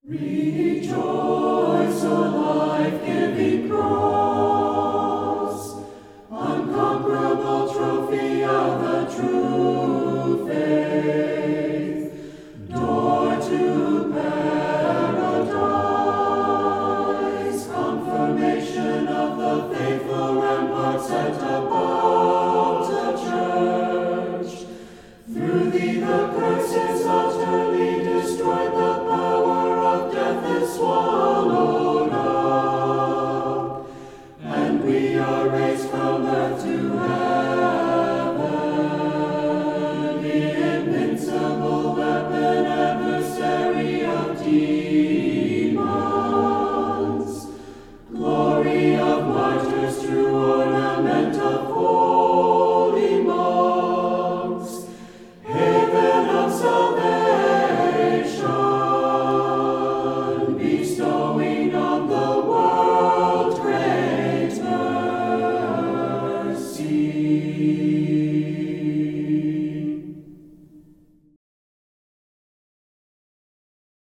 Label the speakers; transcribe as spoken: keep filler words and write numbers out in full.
Speaker 1: Rejoice, O life-giving cross, unconquerable trophy of the true faith, door to paradise, confirmation of the faithful rampart set above the church. Through thee the curse is utterly destroyed, the power of death is swallowed up, and we are raised from earth to heaven, the invincible weapon, adversary of demons.